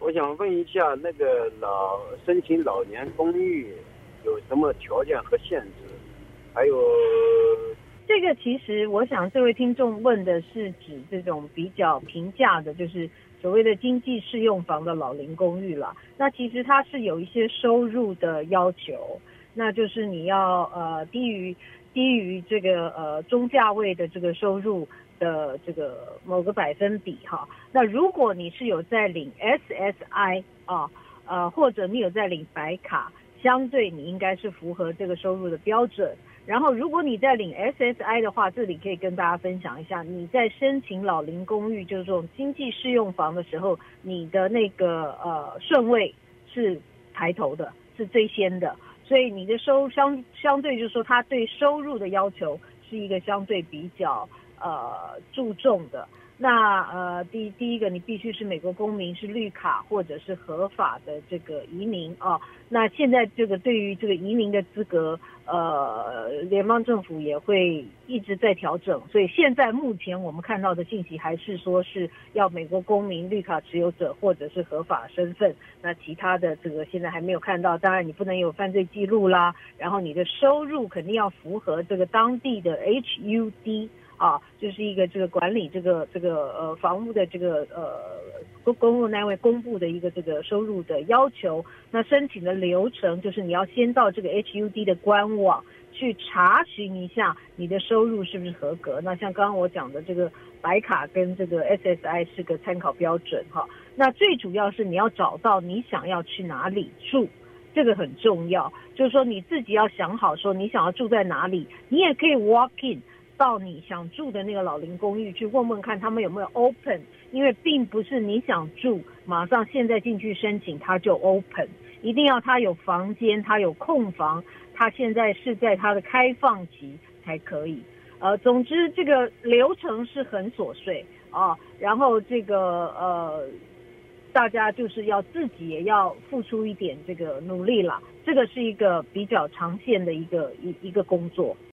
我想问一下，那个申请老年公寓有什么条件和限制？还有这个其实我想这位听众问的是指这种比较平价的，就是所谓的经济适用房的老龄公寓了。那其实它是有一些收入的要求，那就是你要低于这个中价位的这个收入的这个某个百分比哈。那如果你是有在领 SSI 或者你有在领白卡，相对你应该是符合这个收入的标准。然后如果你在领 SSI 的话，这里可以跟大家分享一下，你在申请老龄公寓就是这种经济适用房的时候，你的那个顺位是抬头的，是最先的，所以你的相对就是说他对收入的要求是一个相对比较注重的。那第一个你必须是美国公民，是绿卡或者是合法的这个移民啊。那现在这个对于这个移民的资格，联邦政府也会一直在调整，所以现在目前我们看到的信息还是说是要美国公民、绿卡持有者或者是合法身份。那其他的这个现在还没有看到，当然你不能有犯罪记录啦，然后你的收入肯定要符合这个当地的 HUD。就是一个这个管理这个房屋的这个公务单位公布的一个这个收入的要求。那申请的流程就是你要先到这个 HUD 的官网去查询一下你的收入是不是合格。那像刚刚我讲的这个白卡跟这个 SSI 是个参考标准哈。那最主要是你要找到你想要去哪里住。这个很重要，就是说你自己要想好说你想要住在哪里，你也可以 walk in到你想住的那个老龄公寓去问问看他们有没有 open， 因为并不是你想住马上现在进去申请它就 open， 一定要它有房间，它有空房，它现在是在它的开放期才可以。总之这个流程是很琐碎然后这个大家就是要自己也要付出一点这个努力啦，这个是一个比较长线的一个工作。